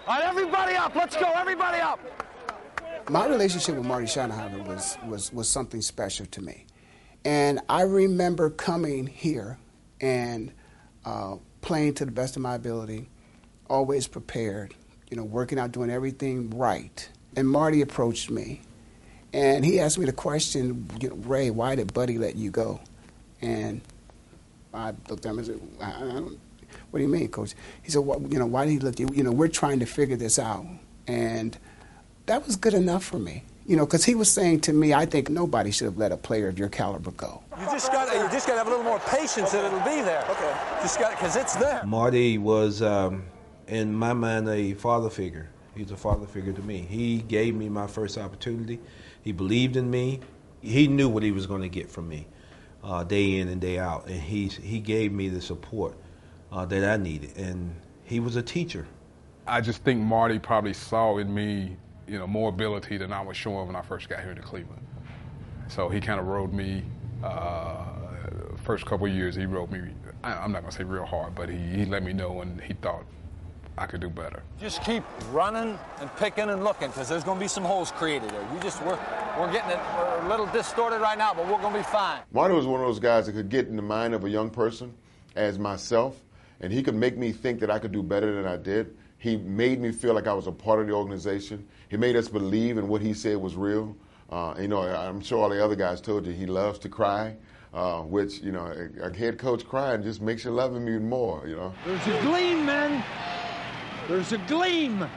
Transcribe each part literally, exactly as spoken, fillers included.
All right, everybody up. Let's go. Everybody up. My relationship with Marty Schottenheimer was, was, was something special to me. And I remember coming here and uh, playing to the best of my ability, always prepared, you know, working out, doing everything right. And Marty approached me, and he asked me the question, you know, Ray, why did Buddy let you go? And I looked at him and said, I, I don't, what do you mean, Coach? He said, well, you know, why did he let you? You know, we're trying to figure this out. And that was good enough for me. You know, because he was saying to me, I think nobody should have let a player of your caliber go. You just got you just got to have a little more patience and it'll be there. Okay. Just got because it's there. Marty was, um, in my mind, a father figure. He's a father figure to me. He gave me my first opportunity. He believed in me. He knew what he was going to get from me, uh, day in and day out, and he he gave me the support uh, that I needed. And he was a teacher. I just think Marty probably saw in me, you know, more ability than I was showing when I first got here to Cleveland. So he kind of rode me, uh, first couple of years he rode me, I, I'm not gonna say real hard, but he, he let me know when he thought I could do better. Just keep running and picking and looking because there's gonna be some holes created there. You just, we're, we're getting it, we're a little distorted right now, but we're gonna be fine. Marty was one of those guys that could get in the mind of a young person as myself, and he could make me think that I could do better than I did. He made me feel like I was a part of the organization. He made us believe in what he said was real. Uh, you know, I'm sure all the other guys told you he loves to cry, uh, which, you know, a, a head coach crying just makes you love him even more, you know. There's a gleam, men. There's a gleam.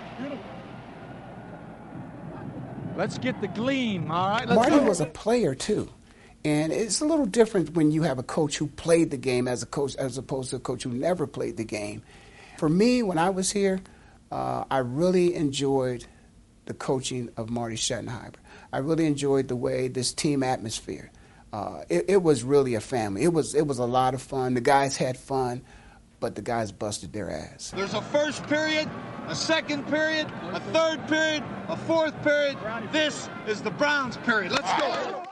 Let's get the gleam, all right? Let's Marty go. was a player, too. And it's a little different when you have a coach who played the game as a coach as opposed to a coach who never played the game. For me, when I was here, uh, I really enjoyed the coaching of Marty Schottenheimer. I really enjoyed the way this team atmosphere. Uh, it, it was really a family. It was it was a lot of fun. The guys had fun, but the guys busted their ass. There's a first period, a second period, a third period, a fourth period. This is the Browns period. Let's go.